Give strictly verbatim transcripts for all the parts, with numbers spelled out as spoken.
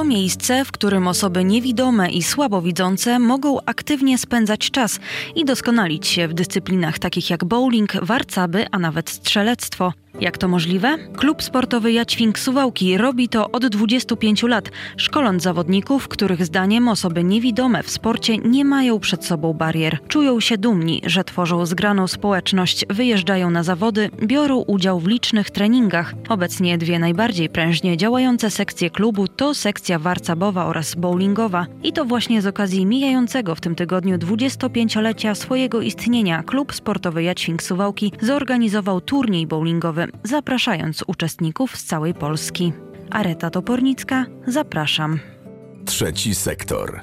miejsce, w którym osoby niewidome i słabowidzące mogą aktywnie spędzać czas i doskonalić się w dyscyplinach takich jak bowling, warcaby, a nawet strzelectwo. Jak to możliwe? Klub sportowy Jadźwing Suwałki robi to od dwudziestu pięciu lat, szkoląc zawodników, których zdaniem osoby niewidome w sporcie nie mają przed sobą barier. Czują się dumni, że tworzą zgraną społeczność, wyjeżdżają na zawody, biorą udział w licznych treningach. Obecnie dwie najbardziej prężnie działające sekcje klubu to sekcja warcabowa oraz bowlingowa. I to właśnie z okazji mijającego w tym tygodniu dwudziestopięciolecia swojego istnienia Klub Sportowy Jadźwing Suwałki zorganizował turniej bowlingowy, zapraszając uczestników z całej Polski. Areta Topornicka, zapraszam. Trzeci sektor.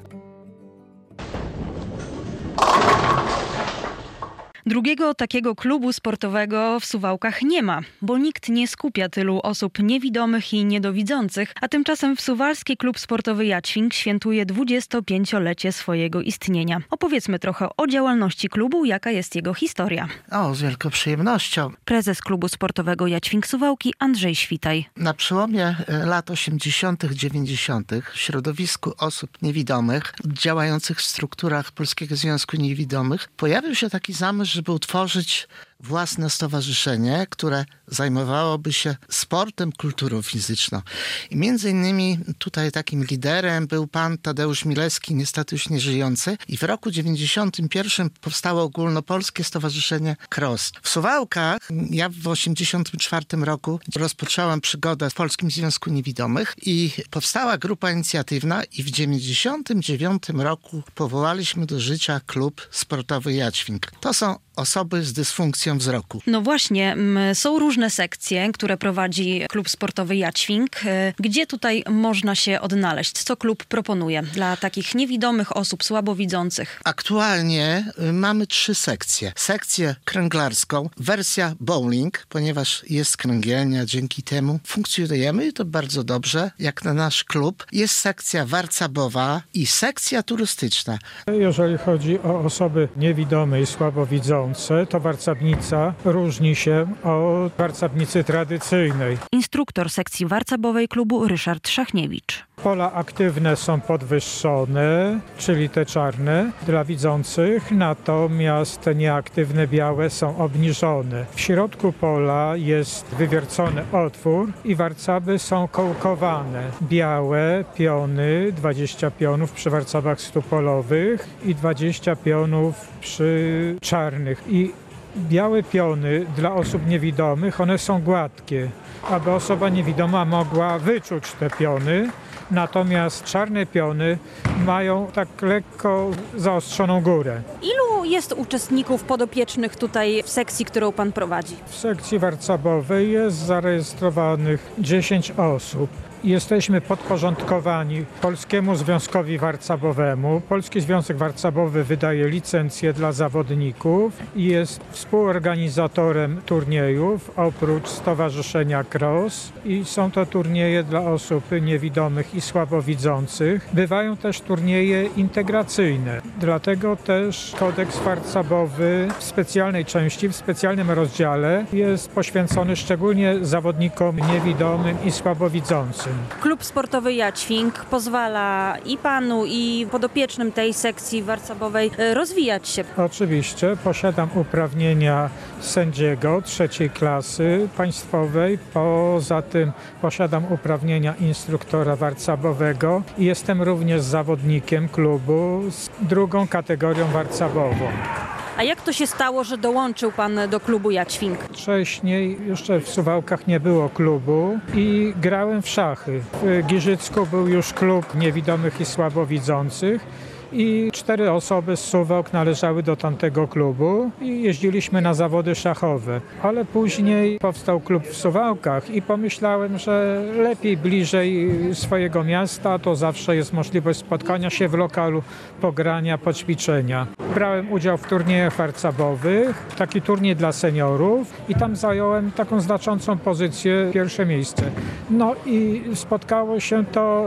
Drugiego takiego klubu sportowego w Suwałkach nie ma, bo nikt nie skupia tylu osób niewidomych i niedowidzących, a tymczasem Suwalski Klub Sportowy Jadźwing świętuje dwudziestopięciolecie swojego istnienia. Opowiedzmy trochę o działalności klubu, jaka jest jego historia. O, z wielką przyjemnością. Prezes Klubu Sportowego Jadźwing Suwałki Andrzej Świtaj. Na przełomie lat osiemdziesiątych, dziewięćdziesiątych w środowisku osób niewidomych działających w strukturach Polskiego Związku Niewidomych pojawił się taki zamysł, żeby utworzyć własne stowarzyszenie, które zajmowałoby się sportem, kulturą fizyczną. I między innymi tutaj takim liderem był pan Tadeusz Milewski, niestety już nieżyjący. I w roku dziewięćdziesiątym pierwszym powstało ogólnopolskie stowarzyszenie KROS. W Suwałkach ja w osiemdziesiątym czwartym roku rozpoczęłam przygodę w Polskim Związku Niewidomych i powstała grupa inicjatywna i w dziewięćdziesiątym dziewiątym roku powołaliśmy do życia Klub Sportowy Jadźwing. To są osoby z dysfunkcją wzroku. No właśnie, są różne sekcje, które prowadzi Klub Sportowy Jadźwing. Gdzie tutaj można się odnaleźć? Co klub proponuje dla takich niewidomych osób, słabowidzących? Aktualnie mamy trzy sekcje. Sekcję kręglarską, wersja bowling, ponieważ jest kręgielnia, dzięki temu funkcjonujemy i to bardzo dobrze, jak na nasz klub. Jest sekcja warcabowa i sekcja turystyczna. Jeżeli chodzi o osoby niewidome i słabowidzące, to warcabnica różni się od warcabnicy tradycyjnej. Instruktor sekcji warcabowej klubu Ryszard Szachniewicz. Pola aktywne są podwyższone, czyli te czarne dla widzących, natomiast te nieaktywne białe są obniżone. W środku pola jest wywiercony otwór i warcaby są kołkowane. Białe piony, dwadzieścia pionów przy warcabach stupolowych i dwadzieścia pionów przy czarnych. I białe piony dla osób niewidomych, one są gładkie, aby osoba niewidoma mogła wyczuć te piony. Natomiast czarne piony mają tak lekko zaostrzoną górę. Ilu jest uczestników podopiecznych tutaj w sekcji, którą pan prowadzi? W sekcji warcabowej jest zarejestrowanych dziesięć osób. Jesteśmy podporządkowani Polskiemu Związkowi Warcabowemu. Polski Związek Warcabowy wydaje licencje dla zawodników i jest współorganizatorem turniejów oprócz Stowarzyszenia KROS i są to turnieje dla osób niewidomych i słabowidzących. Bywają też turnieje integracyjne. Dlatego też kodeks warcabowy w specjalnej części, w specjalnym rozdziale jest poświęcony szczególnie zawodnikom niewidomym i słabowidzącym. Klub Sportowy Jadźwing pozwala i panu, i podopiecznym tej sekcji warcabowej rozwijać się. Oczywiście posiadam uprawnienia sędziego trzeciej klasy państwowej. Poza tym posiadam uprawnienia instruktora warcabowego i jestem również zawodnikiem klubu z drugą kategorią warcabową. A jak to się stało, że dołączył pan do klubu Jadźwing? Wcześniej jeszcze w Suwałkach nie było klubu i grałem w szachy. W Giżycku był już klub niewidomych i słabowidzących i cztery osoby z Suwałk należały do tamtego klubu i jeździliśmy na zawody szachowe. Ale później powstał klub w Suwałkach i pomyślałem, że lepiej bliżej swojego miasta, to zawsze jest możliwość spotkania się w lokalu, pogrania, poćwiczenia. Brałem udział w turniejach warcabowych, taki turniej dla seniorów i tam zająłem taką znaczącą pozycję, pierwsze miejsce. No i spotkało się to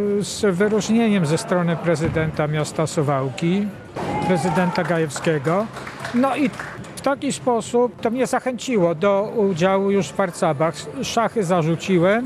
z wyróżnieniem ze strony prezydenta miasta Suwałki, prezydenta Gajewskiego. No i w taki sposób to mnie zachęciło do udziału już w warcabach. Szachy zarzuciłem,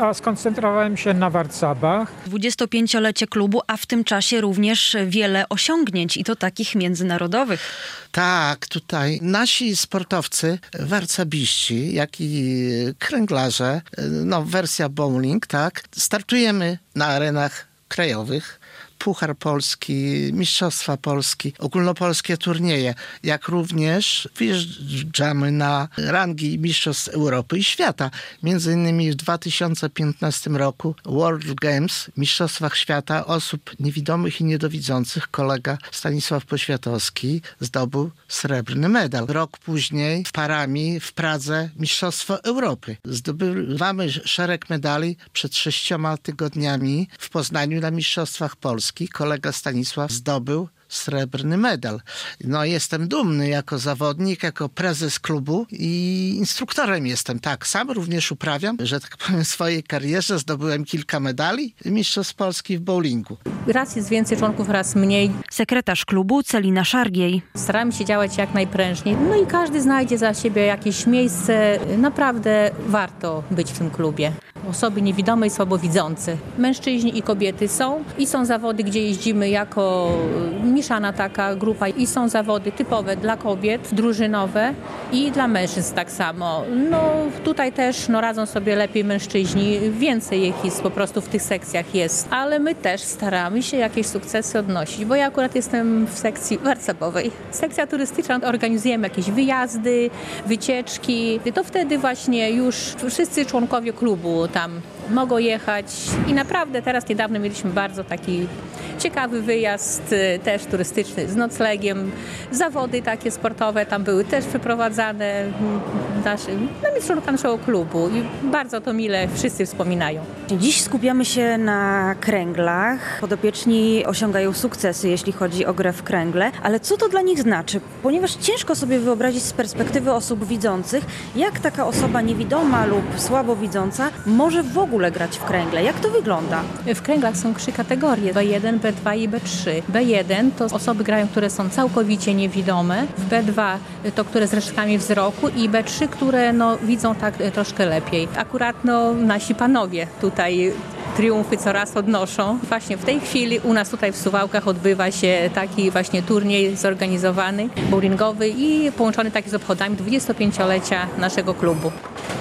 a skoncentrowałem się na warcabach. dwudziestopięciolecie klubu, a w tym czasie również wiele osiągnięć i to takich międzynarodowych. Tak, tutaj nasi sportowcy, warcabiści, jak i kręglarze, no wersja bowling, tak, startujemy na arenach krajowych. Puchar Polski, Mistrzostwa Polski, ogólnopolskie turnieje, jak również wyjeżdżamy na rangi Mistrzostw Europy i Świata. Między innymi w dwa tysiące piętnastym roku World Games, Mistrzostwach Świata osób niewidomych i niedowidzących, kolega Stanisław Poświatowski zdobył srebrny medal. Rok później w parami w Pradze Mistrzostwo Europy. Zdobywamy szereg medali przed sześcioma tygodniami w Poznaniu na Mistrzostwach Polski. Kolega Stanisław zdobył srebrny medal. No jestem dumny jako zawodnik, jako prezes klubu i instruktorem jestem. Tak, sam również uprawiam, że tak powiem, w swojej karierze zdobyłem kilka medali Mistrzostw Polski w bowlingu. Raz jest więcej członków, raz mniej. Sekretarz klubu Celina Szargiej. Staramy się działać jak najprężniej. No i każdy znajdzie za siebie jakieś miejsce. Naprawdę warto być w tym klubie. Osoby niewidome i słabowidzące. Mężczyźni i kobiety są. I są zawody, gdzie jeździmy jako mieszana taka grupa. I są zawody typowe dla kobiet, drużynowe i dla mężczyzn tak samo. No tutaj też no, radzą sobie lepiej mężczyźni. Więcej ich jest po prostu w tych sekcjach jest. Ale my też staramy się jakieś sukcesy odnosić, bo ja akurat jestem w sekcji warcabowej. Sekcja turystyczna, organizujemy jakieś wyjazdy, wycieczki. To wtedy właśnie już wszyscy członkowie klubu tam mogą jechać i naprawdę teraz niedawno mieliśmy bardzo taki ciekawy wyjazd też turystyczny z noclegiem. Zawody takie sportowe tam były też przeprowadzane naszym, na członka naszego klubu i bardzo to mile wszyscy wspominają. Dziś skupiamy się na kręglach. Podopieczni osiągają sukcesy, jeśli chodzi o grę w kręgle, ale co to dla nich znaczy? Ponieważ ciężko sobie wyobrazić z perspektywy osób widzących, jak taka osoba niewidoma lub słabowidząca może w ogóle grać w kręgle. Jak to wygląda? W kręglach są trzy kategorie, B jeden, B dwa i B trzy. B jeden to osoby grają, które są całkowicie niewidome, w B dwa to, które z resztkami wzroku i B trzy, które no, widzą tak troszkę lepiej. Akurat no, nasi panowie tutaj triumfy coraz odnoszą. Właśnie w tej chwili u nas tutaj w Suwałkach odbywa się taki właśnie turniej zorganizowany, bowlingowy i połączony taki z obchodami dwudziestopięciolecia naszego klubu.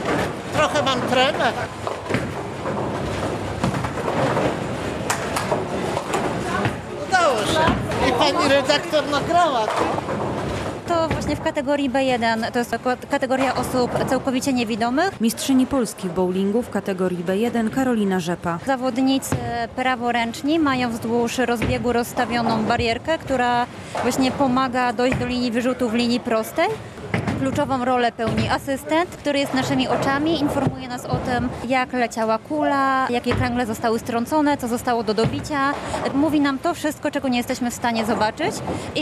Trochę mam tremę. Udało się. I pani redaktor nagrała. To właśnie w kategorii B jeden, to jest kategoria osób całkowicie niewidomych. Mistrzyni Polski w bowlingu w kategorii B jeden Karolina Rzepa. Zawodnicy praworęczni mają wzdłuż rozbiegu rozstawioną barierkę, która właśnie pomaga dojść do linii wyrzutu w linii prostej. Kluczową rolę pełni asystent, który jest naszymi oczami, informuje nas o tym, jak leciała kula, jakie kręgle zostały strącone, co zostało do dobicia. Mówi nam to wszystko, czego nie jesteśmy w stanie zobaczyć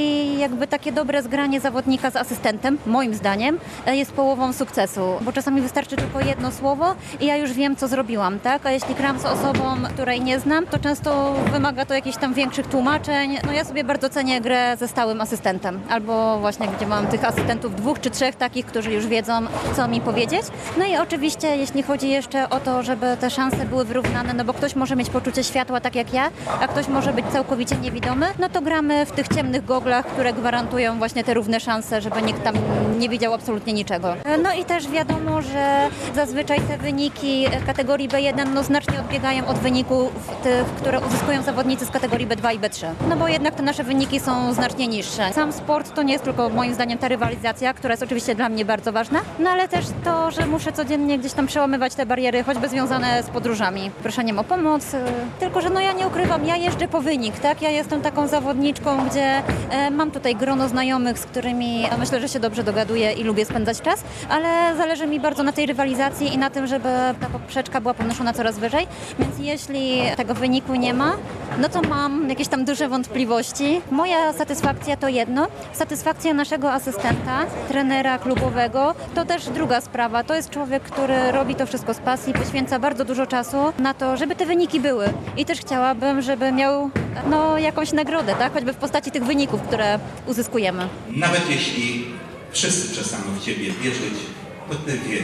i jakby takie dobre zgranie zawodnika z asystentem, moim zdaniem, jest połową sukcesu, bo czasami wystarczy tylko jedno słowo i ja już wiem, co zrobiłam, tak? A jeśli gram z osobą, której nie znam, to często wymaga to jakichś tam większych tłumaczeń. No ja sobie bardzo cenię grę ze stałym asystentem, albo właśnie gdzie mam tych asystentów dwóch czy trzech takich, którzy już wiedzą, co mi powiedzieć. No i oczywiście, jeśli chodzi jeszcze o to, żeby te szanse były wyrównane, no bo ktoś może mieć poczucie światła tak jak ja, a ktoś może być całkowicie niewidomy, no to gramy w tych ciemnych goglach, które gwarantują właśnie te równe szanse, żeby nikt tam nie widział absolutnie niczego. No i też wiadomo, że zazwyczaj te wyniki kategorii B jeden no znacznie odbiegają od wyników tych, które uzyskują zawodnicy z kategorii B dwa i B trzy. No bo jednak te nasze wyniki są znacznie niższe. Sam sport to nie jest tylko moim zdaniem ta rywalizacja, która jest oczywiście dla mnie bardzo ważna, no ale też to, że muszę codziennie gdzieś tam przełamywać te bariery, choćby związane z podróżami, proszeniem o pomoc. Tylko, że no ja nie ukrywam, ja jeżdżę po wynik, tak? Ja jestem taką zawodniczką, gdzie e, mam tutaj grono znajomych, z którymi myślę, że się dobrze dogaduję i lubię spędzać czas, ale zależy mi bardzo na tej rywalizacji i na tym, żeby ta poprzeczka była podnoszona coraz wyżej, więc jeśli tego wyniku nie ma, no to mam jakieś tam duże wątpliwości. Moja satysfakcja to jedno, satysfakcja naszego asystenta, trenera klubowego, to też druga sprawa. To jest człowiek, który robi to wszystko z pasji, poświęca bardzo dużo czasu na to, żeby te wyniki były. I też chciałabym, żeby miał no, jakąś nagrodę, tak? Choćby w postaci tych wyników, które uzyskujemy. Nawet jeśli wszyscy przestaną w Ciebie wierzyć, to Ty wiesz,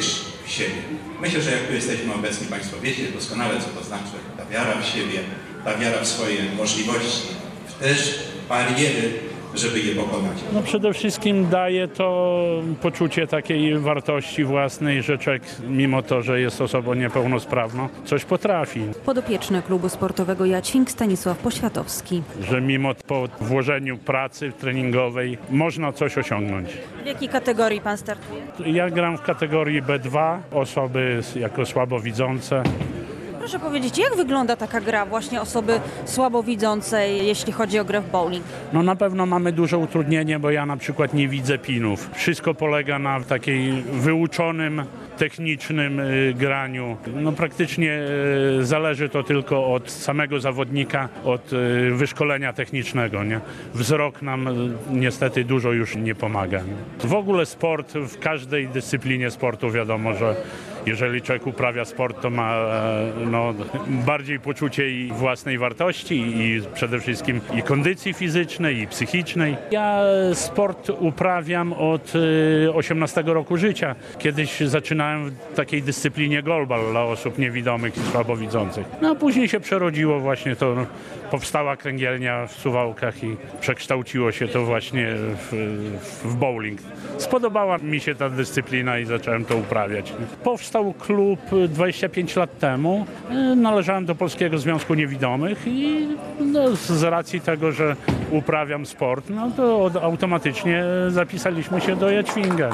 w siebie. Myślę, że jak tu jesteśmy obecni, Państwo wiecie doskonale, co to znaczy ta wiara w siebie, ta wiara w swoje możliwości, w też bariery, żeby je pokonać. No przede wszystkim daje to poczucie takiej wartości własnej, że człowiek, mimo to, że jest osobą niepełnosprawną, coś potrafi. Podopieczny klubu sportowego Jadźwing Stanisław Poświatowski. Że mimo po włożeniu pracy treningowej można coś osiągnąć. W jakiej kategorii pan startuje? Ja gram w kategorii B dwa, osoby jako słabowidzące. Proszę powiedzieć, jak wygląda taka gra właśnie osoby słabowidzącej, jeśli chodzi o grę w bowling? No na pewno mamy duże utrudnienie, bo ja na przykład nie widzę pinów. Wszystko polega na takiej wyuczonym, technicznym y, graniu. No praktycznie y, zależy to tylko od samego zawodnika, od y, wyszkolenia technicznego, nie? Wzrok nam y, niestety dużo już nie pomaga. Nie? W ogóle sport, w każdej dyscyplinie sportu wiadomo, że jeżeli człowiek uprawia sport, to ma no, bardziej poczucie i własnej wartości i przede wszystkim i kondycji fizycznej, i psychicznej. Ja sport uprawiam od osiemnastego roku życia. Kiedyś zaczynałem w takiej dyscyplinie goalball dla osób niewidomych i słabowidzących. No a później się przerodziło właśnie to, no, powstała kręgielnia w Suwałkach i przekształciło się to właśnie w, w bowling. Spodobała mi się ta dyscyplina i zacząłem to uprawiać. Powstał klub dwadzieścia pięć lat temu. Należałem do Polskiego Związku Niewidomych i no, z racji tego, że uprawiam sport, no to automatycznie zapisaliśmy się do Jadźwinga.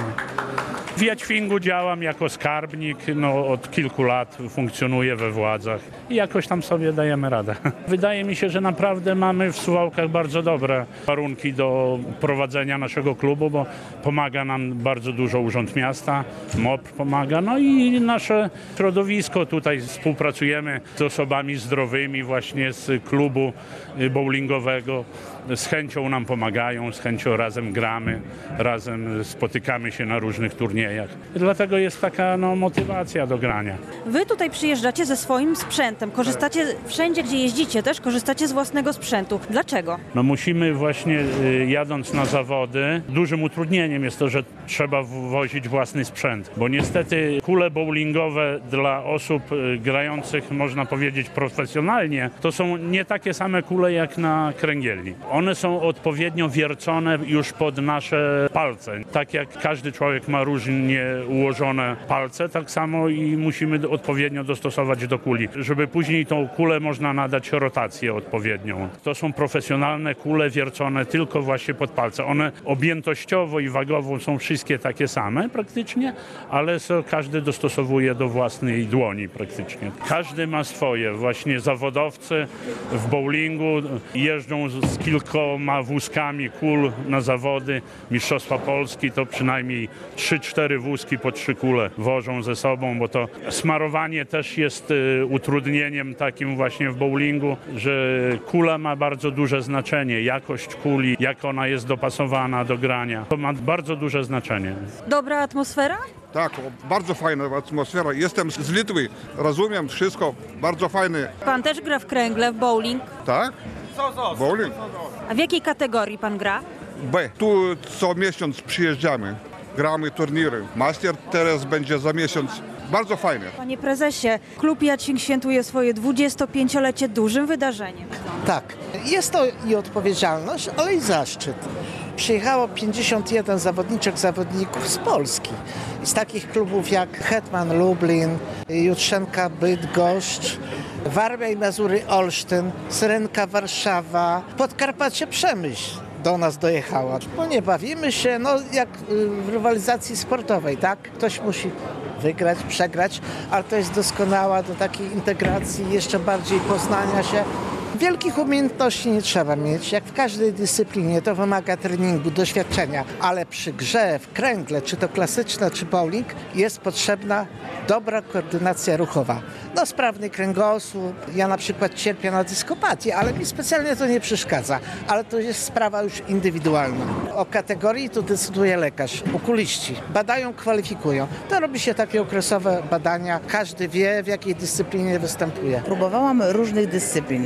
W Jadźwingu działam jako skarbnik, no od kilku lat funkcjonuję we władzach i jakoś tam sobie dajemy radę. Wydaje mi się, że naprawdę mamy w Suwałkach bardzo dobre warunki do prowadzenia naszego klubu, bo pomaga nam bardzo dużo Urząd Miasta, M O P pomaga, no i nasze środowisko. Tutaj współpracujemy z osobami zdrowymi właśnie z klubu bowlingowego. Z chęcią nam pomagają, z chęcią razem gramy, razem spotykamy się na różnych turniejach. Dlatego jest taka no, motywacja do grania. Wy tutaj przyjeżdżacie ze swoim sprzętem, korzystacie wszędzie, gdzie jeździcie też, korzystacie z własnego sprzętu. Dlaczego? No musimy właśnie jadąc na zawody, dużym utrudnieniem jest to, że trzeba wozić własny sprzęt, bo niestety kule bowlingowe dla osób grających, można powiedzieć, profesjonalnie, to są nie takie same kule jak na kręgielni. One są odpowiednio wiercone już pod nasze palce. Tak jak każdy człowiek ma różnie ułożone palce, tak samo i musimy odpowiednio dostosować do kuli, żeby później tą kulę można nadać rotację odpowiednią. To są profesjonalne kule wiercone tylko właśnie pod palce. One objętościowo i wagowo są wszystkie takie same praktycznie, ale so, każdy dostosowuje do własnej dłoni praktycznie. Każdy ma swoje. Właśnie zawodowcy w bowlingu jeżdżą z kilkoma wózkami kul na zawody. Mistrzostwa Polski to przynajmniej trzy cztery wózki po trzy kule wożą ze sobą, bo to smarowanie też jest y, utrudnieniem takim właśnie w bowlingu, że kula ma bardzo duże znaczenie. Jakość kuli, jak ona jest dopasowana do grania, to ma bardzo duże znaczenie. Dobra atmosfera? Tak, bardzo fajna atmosfera. Jestem z Litwy, rozumiem wszystko, bardzo fajny. Pan też gra w kręgle, w bowling? Tak? Bowling? A w jakiej kategorii pan gra? B. Tu co miesiąc przyjeżdżamy, gramy turniery. Master teraz będzie za miesiąc. Bardzo fajnie. Panie prezesie, klub Jadźwing świętuje swoje dwudziestopięciolecie dużym wydarzeniem. Tak, jest to i odpowiedzialność, ale i zaszczyt. Przyjechało pięćdziesiąt jeden zawodniczek, zawodników z Polski. Z takich klubów jak Hetman Lublin, Jutrzenka Bydgoszcz, Warmia i Mazury Olsztyn, Syrenka Warszawa, Podkarpacie Przemyśl do nas dojechała. Bo nie bawimy się, no jak w rywalizacji sportowej, tak? Ktoś musi wygrać, przegrać, ale to jest doskonała do takiej integracji, jeszcze bardziej poznania się. Wielkich umiejętności nie trzeba mieć, jak w każdej dyscyplinie, to wymaga treningu, doświadczenia, ale przy grze w kręgle, czy to klasyczne, czy bowling, jest potrzebna dobra koordynacja ruchowa. No sprawny kręgosłup, ja na przykład cierpię na dyskopatię, ale mi specjalnie to nie przeszkadza, ale to jest sprawa już indywidualna. O kategorii tu decyduje lekarz, okuliści, badają, kwalifikują. To robi się takie okresowe badania, każdy wie, w jakiej dyscyplinie występuje. Próbowałam różnych dyscyplin.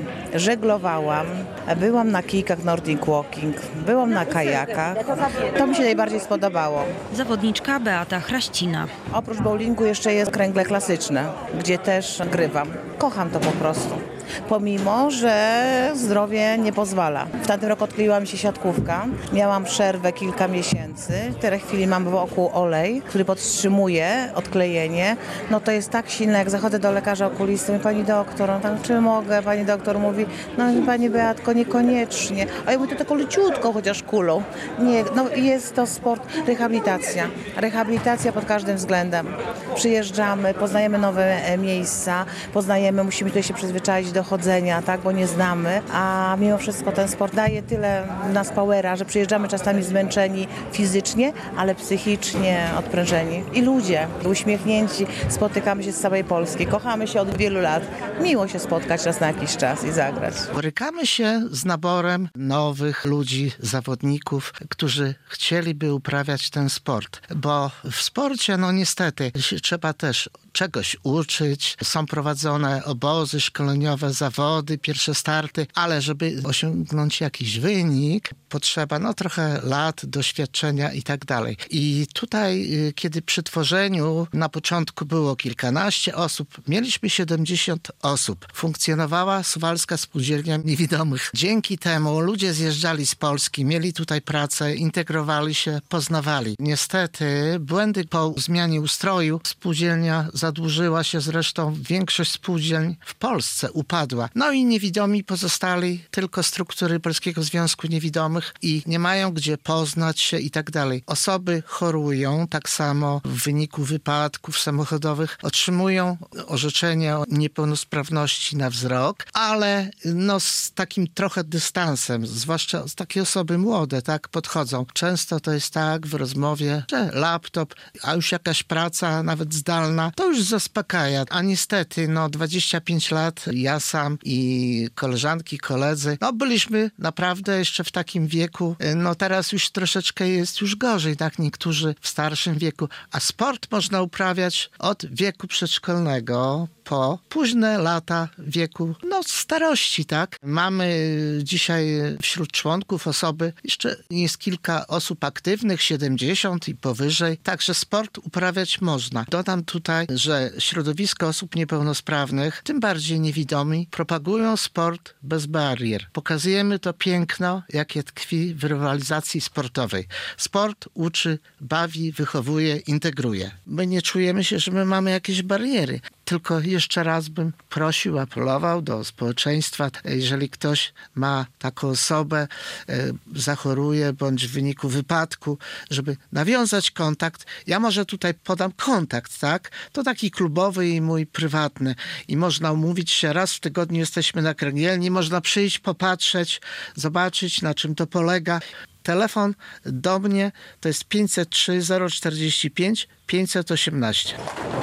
żeglowałam, byłam na kijkach Nordic Walking, byłam na kajakach. To mi się najbardziej spodobało. Zawodniczka Beata Chraścina. Oprócz bowlingu jeszcze jest kręgle klasyczne, gdzie też grywam. Kocham to po prostu. Pomimo, że zdrowie nie pozwala. W tamtym roku odkleiła mi się siatkówka. Miałam przerwę kilka miesięcy. W tej chwili mam wokół olej, który podtrzymuje odklejenie. No to jest tak silne, jak zachodzę do lekarza okulisty. Mówi, pani doktor, no tam, czy mogę? Pani doktor mówi, no pani Beatko, niekoniecznie. A ja mówię, to taką leciutką chociaż kulą. Nie, no jest to sport, rehabilitacja. Rehabilitacja pod każdym względem. Przyjeżdżamy, poznajemy nowe miejsca, poznajemy, musimy tutaj się przyzwyczaić do chodzenia, tak, bo nie znamy, a mimo wszystko ten sport daje tyle w nas powera, że przyjeżdżamy czasami zmęczeni fizycznie, ale psychicznie odprężeni. I ludzie uśmiechnięci, spotykamy się z całej Polski, kochamy się od wielu lat. Miło się spotkać raz na jakiś czas i zagrać. Borykamy się z naborem nowych ludzi, zawodników, którzy chcieliby uprawiać ten sport, bo w sporcie, no niestety, się trzeba też czegoś uczyć. Są prowadzone obozy szkoleniowe, zawody, pierwsze starty, ale żeby osiągnąć jakiś wynik, potrzeba no trochę lat, doświadczenia i tak dalej. I tutaj, kiedy przy tworzeniu na początku było kilkanaście osób, mieliśmy siedemdziesiąt osób. Funkcjonowała Suwalska Spółdzielnia Niewidomych. Dzięki temu ludzie zjeżdżali z Polski, mieli tutaj pracę, integrowali się, poznawali. Niestety błędy po zmianie ustroju spółdzielnia zadłużyła się, zresztą większość spółdzielń w Polsce upadła. No i niewidomi pozostali tylko struktury Polskiego Związku Niewidomych i nie mają gdzie poznać się i tak dalej. Osoby chorują, tak samo w wyniku wypadków samochodowych otrzymują orzeczenie o niepełnosprawności na wzrok, ale no z takim trochę dystansem, zwłaszcza z takie osoby młode, tak, podchodzą. Często to jest tak w rozmowie, że laptop, a już jakaś praca, nawet zdalna, to już zaspokaja. A niestety, no dwadzieścia pięć lat, ja sam i koleżanki, koledzy, no byliśmy naprawdę jeszcze w takim wieku, no teraz już troszeczkę jest już gorzej, tak, niektórzy w starszym wieku, a sport można uprawiać od wieku przedszkolnego po późne lata wieku, no starości, tak. Mamy dzisiaj wśród członków osoby, jeszcze jest kilka osób aktywnych, siedemdziesiąt i powyżej, także sport uprawiać można. Dodam tutaj, że środowisko osób niepełnosprawnych, tym bardziej niewidomi, propagują sport bez barier. Pokazujemy to piękno, jakie tkwi w rywalizacji sportowej. Sport uczy, bawi, wychowuje, integruje. My nie czujemy się, że my mamy jakieś bariery. Tylko jeszcze raz bym prosił, apelował do społeczeństwa, jeżeli ktoś ma taką osobę, e, zachoruje bądź w wyniku wypadku, żeby nawiązać kontakt. Ja może tutaj podam kontakt, tak? To taki klubowy i mój prywatny. I można umówić się, raz w tygodniu jesteśmy na kręgielni, można przyjść, popatrzeć, zobaczyć, na czym to polega. Telefon do mnie to jest pięćset trzy zero czterdzieści pięć pięćset osiemnaście.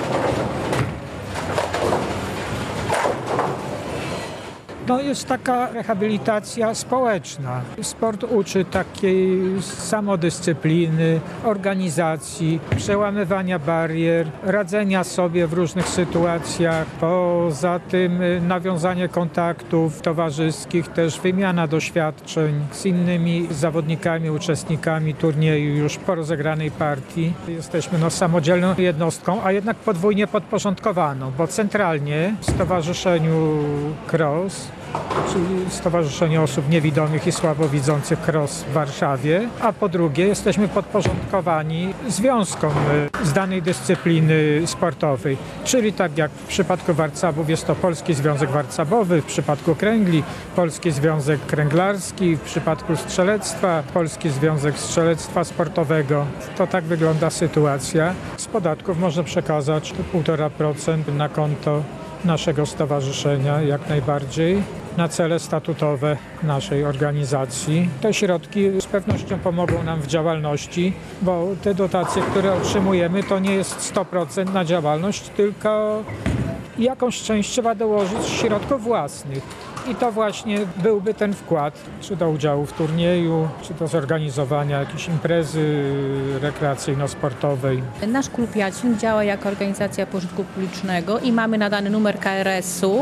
No jest taka rehabilitacja społeczna. Sport uczy takiej samodyscypliny, organizacji, przełamywania barier, radzenia sobie w różnych sytuacjach. Poza tym nawiązanie kontaktów towarzyskich, też wymiana doświadczeń z innymi zawodnikami, uczestnikami turnieju już po rozegranej partii. Jesteśmy no, samodzielną jednostką, a jednak podwójnie podporządkowaną, bo centralnie w Stowarzyszeniu Cross, czyli Stowarzyszenie Osób Niewidomych i Słabowidzących Cross w Warszawie, a po drugie jesteśmy podporządkowani związkom z danej dyscypliny sportowej, czyli tak jak w przypadku warcabów jest to Polski Związek Warcabowy, w przypadku kręgli Polski Związek Kręglarski, w przypadku strzelectwa Polski Związek Strzelectwa Sportowego. To tak wygląda sytuacja. Z podatków można przekazać półtora procent na konto naszego stowarzyszenia, jak najbardziej, na cele statutowe naszej organizacji. Te środki z pewnością pomogą nam w działalności, bo te dotacje, które otrzymujemy, to nie jest sto procent na działalność, tylko jakąś część trzeba dołożyć środków własnych. I to właśnie byłby ten wkład, czy do udziału w turnieju, czy do zorganizowania jakiejś imprezy rekreacyjno-sportowej. Nasz klub Jaćwin działa jako organizacja pożytku publicznego i mamy nadany numer K R S u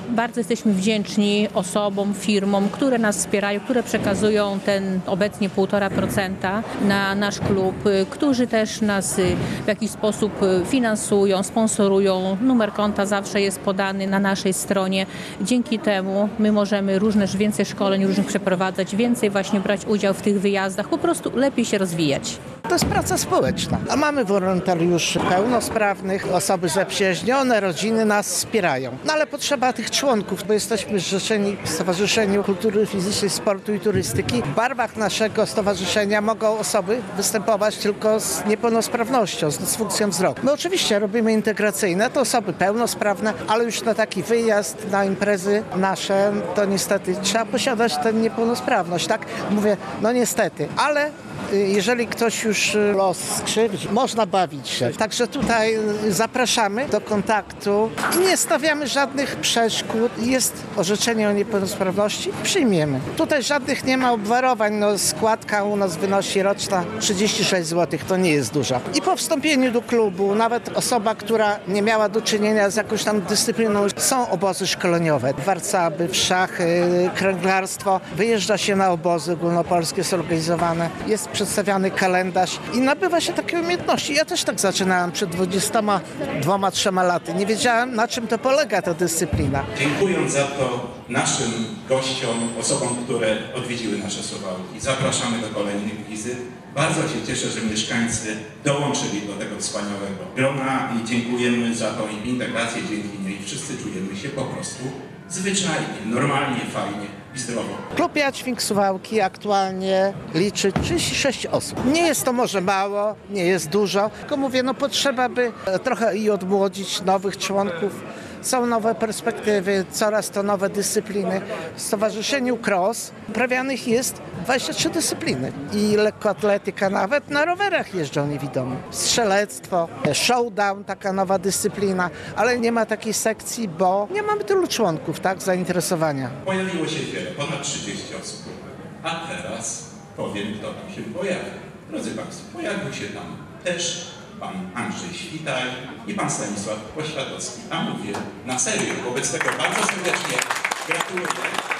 Bardzo jesteśmy wdzięczni osobom, firmom, które nas wspierają, które przekazują ten obecnie półtora procenta na nasz klub, którzy też nas w jakiś sposób finansują, sponsorują. Numer konta zawsze jest podany na naszej stronie. Dzięki temu my możemy różne, więcej szkoleń różnych przeprowadzać, więcej właśnie brać udział w tych wyjazdach, po prostu lepiej się rozwijać. To jest praca społeczna. A mamy wolontariuszy pełnosprawnych, osoby zaprzyjaźnione, rodziny nas wspierają. No ale potrzeba tych członków, bo jesteśmy zrzeszeni w Stowarzyszeniu Kultury Fizycznej, Sportu i Turystyki. W barwach naszego stowarzyszenia mogą osoby występować tylko z niepełnosprawnością, z dysfunkcją wzroku. My oczywiście robimy integracyjne, to osoby pełnosprawne, ale już na taki wyjazd, na imprezy nasze, to niestety trzeba posiadać tę niepełnosprawność, tak? Mówię, no niestety, ale jeżeli ktoś już los skrzywdzi, można bawić się. Także tutaj zapraszamy do kontaktu. Nie stawiamy żadnych przeszkód. Jest orzeczenie o niepełnosprawności, przyjmiemy. Tutaj żadnych nie ma obwarowań. No, składka u nas wynosi roczna trzydzieści sześć złotych, to nie jest duża. I po wstąpieniu do klubu, nawet osoba, która nie miała do czynienia z jakąś tam dyscypliną, są obozy szkoleniowe. Warcaby, w szachy, kręglarstwo. Wyjeżdża się na obozy ogólnopolskie, są organizowane. Jest przedstawiany kalendarz i nabywa się takie umiejętności. Ja też tak zaczynałem przed dwudziestoma dwoma, trzema laty. Nie wiedziałem, na czym to polega ta dyscyplina. Dziękując za to naszym gościom, osobom, które odwiedziły nasze Suwałki, zapraszamy do kolejnych wizyt. Bardzo się cieszę, że mieszkańcy dołączyli do tego wspaniałego grona i dziękujemy za tą integrację. Dzięki niej wszyscy czujemy się po prostu zwyczajnie, normalnie, fajnie i zdrowo. Klub Jadźwig Suwałki aktualnie liczy trzydzieści sześć osób. Nie jest to może mało, nie jest dużo, tylko mówię, no potrzeba by trochę i odmłodzić nowych członków. Są nowe perspektywy, coraz to nowe dyscypliny. W Stowarzyszeniu Cross uprawianych jest dwadzieścia trzy dyscypliny i lekkoatletyka, nawet na rowerach jeżdżą niewidomi. Strzelectwo, showdown, taka nowa dyscyplina, ale nie ma takiej sekcji, bo nie mamy tylu członków, tak, zainteresowania. Pojawiło się wiele, ponad trzydzieści osób. A teraz powiem, kto tam się pojawił. Drodzy Państwo, pojawił się tam też pan Andrzej Świtaj i pan Stanisław Poświatowski. A mówię na serio, wobec tego bardzo serdecznie gratuluję.